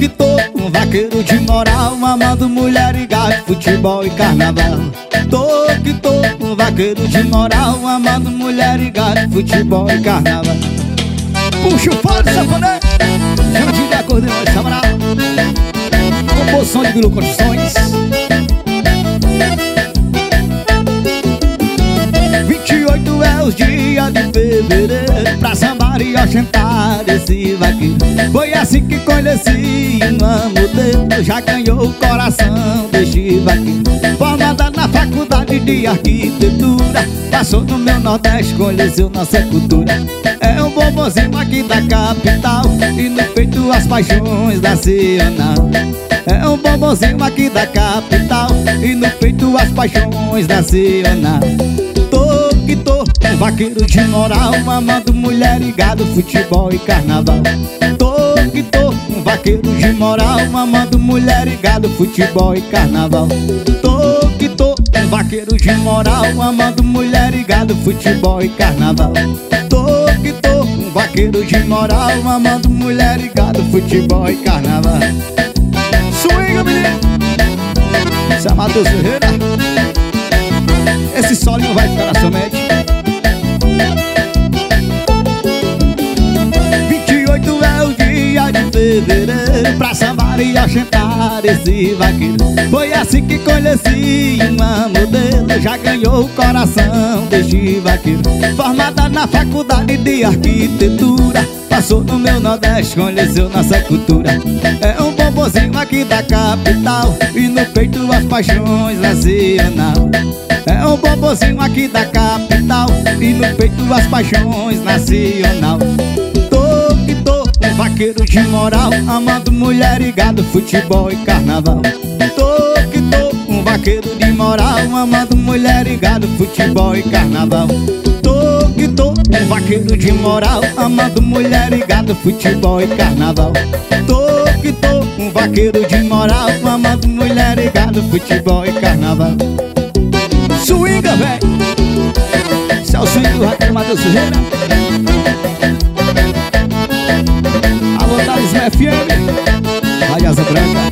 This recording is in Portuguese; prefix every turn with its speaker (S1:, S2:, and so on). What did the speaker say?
S1: que tô, um vaqueiro de moral, amando mulher e gato, futebol e carnaval. Tô que tô, um vaqueiro de moral, amando mulher e gato, futebol e carnaval. Puxa o fole, safoné, chama de acordeão, chamará. Composição de Bilu Condições. 28 é os dias de fevereiro, pra sambar e ostentar esse vaqueiro. Foi assim que conheci uma modelo, já ganhou o coração deste vaqueiro. Formada na faculdade de arquitetura, passou no meu Nordeste, conheceu nossa cultura. É um bombonzinho aqui da capital, e no peito as paixões nacional. É um bombonzinho aqui da capital, e no peito as paixões nacional. Tô que tô, um vaqueiro de moral, amando mulher e gado, futebol e carnaval. Tô que tô, um vaqueiro de moral, amando mulher e gado, futebol e carnaval. Tô que tô, um vaqueiro de moral, amando mulher e gado, futebol e carnaval. Tô que tô, um vaqueiro de moral, amando mulher e gado, futebol e carnaval. Swinga, menino! Esse é Matheus Ferreira. Esse solinho vai ficar na sua mente. 28 é o dia de fevereiro, pra sambar e ostentar esse vaqueiro. Foi assim que conheci uma modelo, já ganhou o coração deste vaqueiro. Formada na faculdade de arquitetura, passou no meu Nordeste, conheceu nossa cultura. É um bombonzinho aqui da capital, e no peito as paixões nacional. É um bombonzinho aqui da capital, e no peito as paixões nacional. Tô que tô, um vaqueiro de moral, amando mulher e gado, futebol e carnaval. Tô que tô, um vaqueiro de moral, amando mulher e gado, futebol e carnaval. Tô que tô, um vaqueiro de moral, amando mulher e gado, futebol e carnaval. Tô que tô, um vaqueiro de moral, amando mulher e gado, futebol e carnaval. Swinga, véi! Esse é o swing do Raquel Matheus Ferreira. Alô, Thales FM, Rádio Asa Branca.